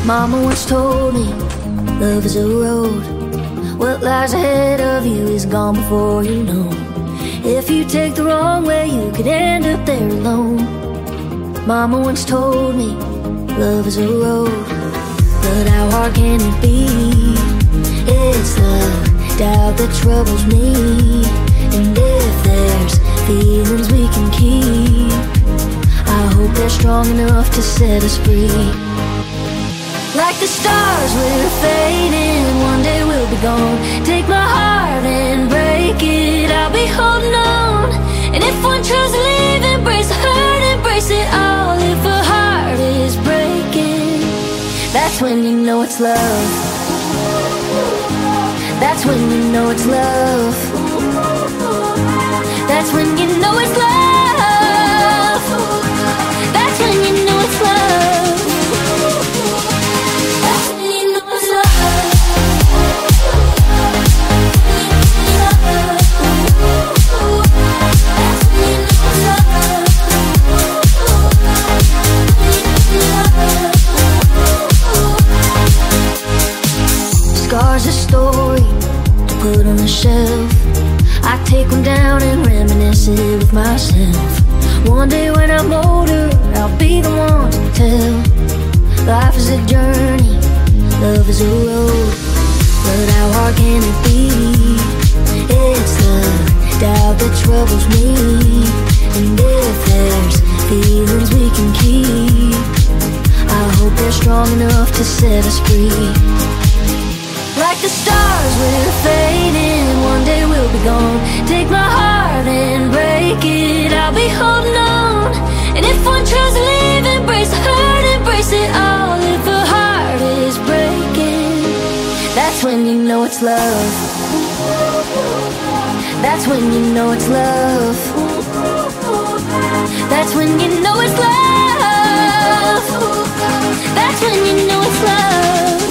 Mama once told me, love is a road. What lies ahead of you is gone before you know. If you take the wrong way, you could end up there alone. Mama once told me, love is a road. But how hard can it be? It's the doubt that troubles me. And if there's feelings we can keep, I hope they're strong enough to set us free. Like the stars, we're fading, one day we'll be gone. Take my heart and break it, I'll be holding on. And if one tries to leave, embrace the hurt, embrace it all. If a heart is breaking, that's when you know it's love. That's when you know it's love. That's when you know it's love. That's when you know it's love. Scars a story to put on the shelf. I take one down and reminisce it with myself. One day when I'm older, I'll be the one to tell. Life is a journey, love is a road. But how hard can it be? It's the doubt that troubles me. And if there's feelings we can keep, I hope they're strong enough to set us free. Like the stars, we're fading, one day we'll be gone. Take my heart and break it, I'll be holding on. And if one tries to leave, embrace the hurt, embrace it all. If a heart is breaking, that's when you know it's love. That's when you know it's love. That's when you know it's love. That's when you know it's love.